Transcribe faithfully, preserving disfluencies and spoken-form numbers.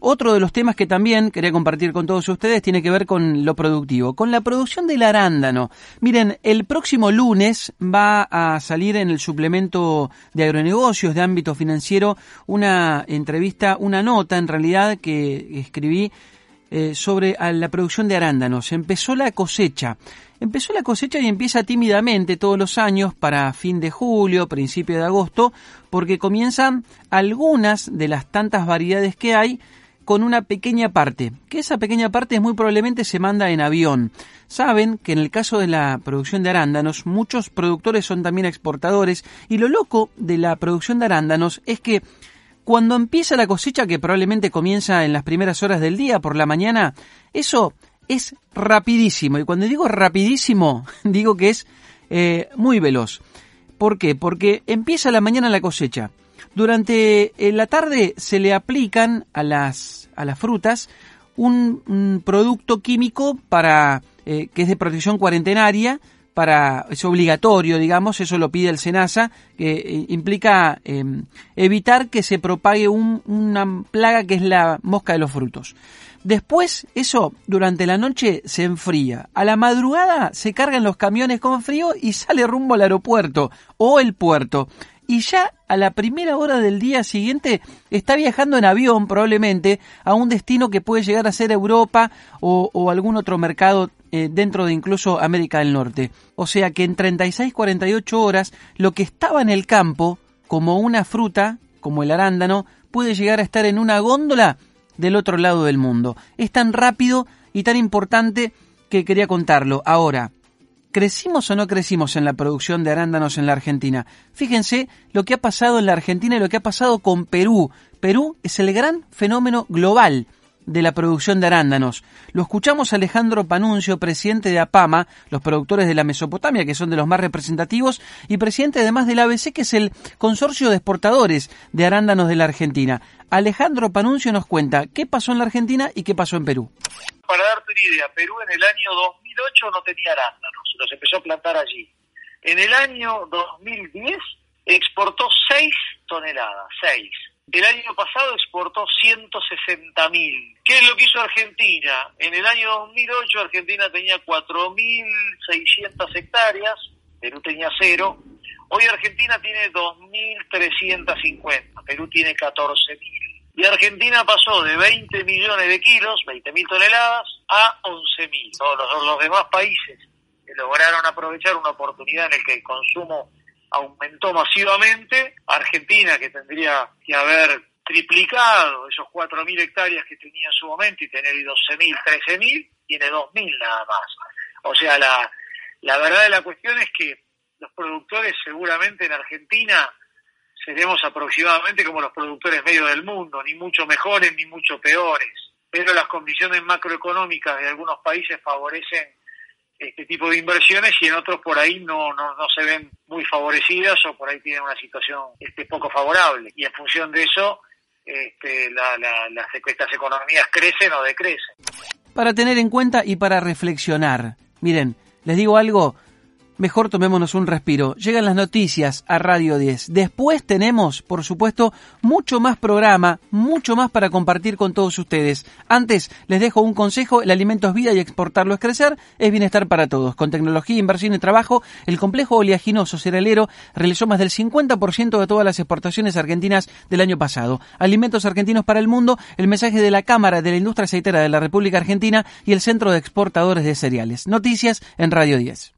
otro de los temas que también quería compartir con todos ustedes tiene que ver con lo productivo, con la producción del arándano. Miren, el próximo lunes va a salir en el suplemento de agronegocios de ámbito financiero una entrevista, una nota en realidad que escribí eh, sobre a la producción de arándanos. Empezó la cosecha. Empezó la cosecha y empieza tímidamente todos los años para fin de julio, principio de agosto, porque comienzan algunas de las tantas variedades que hay con una pequeña parte, que esa pequeña parte muy probablemente se manda en avión. Saben que en el caso de la producción de arándanos, muchos productores son también exportadores, y lo loco de la producción de arándanos es que cuando empieza la cosecha, que probablemente comienza en las primeras horas del día, por la mañana, eso es rapidísimo, y cuando digo rapidísimo, digo que es eh, muy veloz. ¿Por qué? Porque empieza la mañana la cosecha. Durante eh, la tarde se le aplican a las, a las frutas un, un producto químico para eh, que es de protección cuarentenaria, para es obligatorio, digamos, eso lo pide el SENASA, que eh, implica eh, evitar que se propague un, una plaga que es la mosca de los frutos. Después, eso, durante la noche se enfría. A la madrugada se cargan los camiones con frío y sale rumbo al aeropuerto o el puerto. Y ya a la primera hora del día siguiente está viajando en avión probablemente a un destino que puede llegar a ser Europa o, o algún otro mercado eh, dentro de incluso América del Norte. O sea que en treinta y seis, cuarenta y ocho horas lo que estaba en el campo como una fruta, como el arándano, puede llegar a estar en una góndola del otro lado del mundo. Es tan rápido y tan importante que quería contarlo. Ahora, ¿crecimos o no crecimos en la producción de arándanos en la Argentina? Fíjense lo que ha pasado en la Argentina y lo que ha pasado con Perú. Perú es el gran fenómeno global de la producción de arándanos. Lo escuchamos a Alejandro Panuncio, presidente de APAMA, los productores de la Mesopotamia, que son de los más representativos, y presidente además del A B C, que es el consorcio de exportadores de arándanos de la Argentina. Alejandro Panuncio nos cuenta qué pasó en la Argentina y qué pasó en Perú. Para darte una idea, Perú en el año dos mil ocho no tenía arándanos, los empezó a plantar allí. En el año dos mil diez exportó seis toneladas, seis. El año pasado exportó ciento sesenta mil. ¿Qué es lo que hizo Argentina? En el año dos mil ocho Argentina tenía cuatro mil seiscientas hectáreas, Perú tenía cero. Hoy Argentina tiene dos mil trescientas cincuenta, Perú tiene catorce mil. Y Argentina pasó de veinte millones de kilos, veinte mil toneladas, a once mil. Todos los, los demás países que lograron aprovechar una oportunidad en la que el consumo aumentó masivamente. Argentina, que tendría que haber triplicado esos cuatro mil hectáreas que tenía en su momento y tener doce mil, trece mil, tiene dos mil nada más. O sea, la, la verdad de la cuestión es que los productores seguramente en Argentina seremos aproximadamente como los productores medio del mundo, ni mucho mejores ni mucho peores, pero las condiciones macroeconómicas de algunos países favorecen este tipo de inversiones y en otros por ahí no, no, no se ven muy favorecidas o por ahí tienen una situación este, poco favorable, y en función de eso este, la, la, las, estas economías crecen o decrecen. Para tener en cuenta y para reflexionar, miren, les digo algo, mejor tomémonos un respiro. Llegan las noticias a Radio diez. Después tenemos, por supuesto, mucho más programa, mucho más para compartir con todos ustedes. Antes, les dejo un consejo: el alimento es vida y exportarlo es crecer, es bienestar para todos. Con tecnología, inversión y trabajo, el complejo oleaginoso cerealero realizó más del cincuenta por ciento de todas las exportaciones argentinas del año pasado. Alimentos argentinos para el mundo, el mensaje de la Cámara de la Industria Aceitera de la República Argentina y el Centro de Exportadores de Cereales. Noticias en Radio diez.